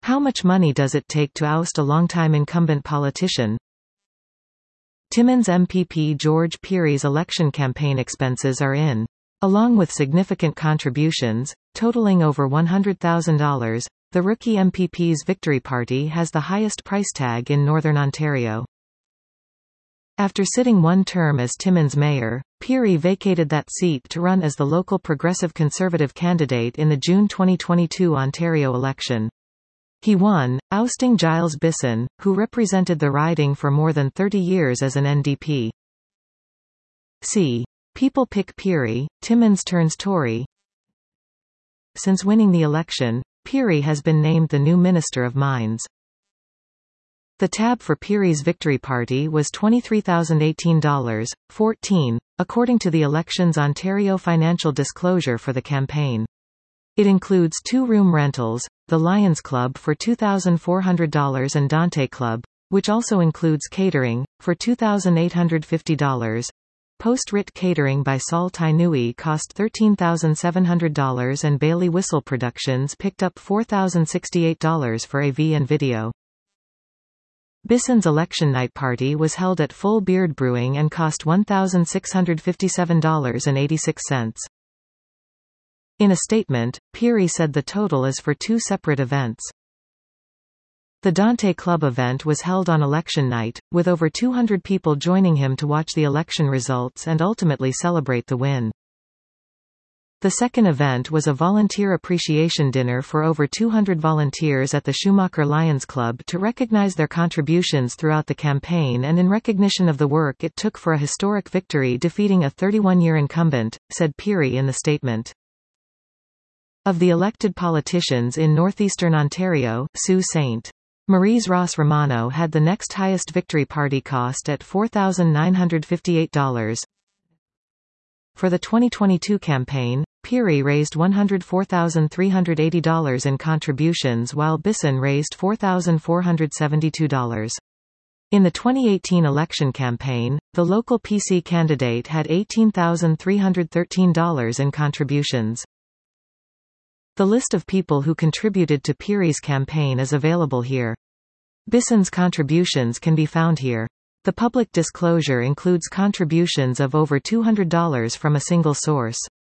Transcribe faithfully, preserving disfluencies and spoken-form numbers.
How much money does it take to oust a longtime incumbent politician? Timmins M P P George Piries' election campaign expenses are in. Along with significant contributions, totaling over one hundred thousand dollars, the rookie M P P's Victory Party has the highest price tag in Northern Ontario. After sitting one term as Timmins mayor, Pirie vacated that seat to run as the local Progressive Conservative candidate in the June twenty twenty-two Ontario election. He won, ousting Giles Bisson, who represented the riding for more than thirty years as an N D P. C. People pick Pirie, Timmins turns Tory. Since winning the election, Pirie has been named the new Minister of Mines. The tab for Pirie's Victory Party was twenty-three thousand eighteen dollars and fourteen cents, according to the election's Ontario financial disclosure for the campaign. It includes two-room rentals, the Lions Club for two thousand four hundred dollars and Dante Club, which also includes catering, for two thousand eight hundred fifty dollars. Post-writ catering by Saul Tainui cost thirteen thousand seven hundred dollars and Bailey Whistle Productions picked up four thousand sixty-eight dollars for A V and video. Bisson's election night party was held at Full Beard Brewing and cost one thousand six hundred fifty-seven dollars and eighty-six cents. In a statement, Pirie said the total is for two separate events. The Dante Club event was held on election night, with over two hundred people joining him to watch the election results and ultimately celebrate the win. The second event was a volunteer appreciation dinner for over two hundred volunteers at the Schumacher Lions Club to recognize their contributions throughout the campaign and in recognition of the work it took for a historic victory defeating a thirty-one-year incumbent, said Pirie in the statement. Of the elected politicians in northeastern Ontario, Sault Ste. Marie's Ross Romano had the next highest Victory Party cost at four thousand nine hundred fifty-eight dollars. For the twenty twenty-two campaign, Pirie raised one hundred four thousand three hundred eighty dollars in contributions while Bisson raised four thousand four hundred seventy-two dollars. In the twenty eighteen election campaign, the local P C candidate had eighteen thousand three hundred thirteen dollars in contributions. The list of people who contributed to Pirie's campaign is available here. Bisson's contributions can be found here. The public disclosure includes contributions of over two hundred dollars from a single source.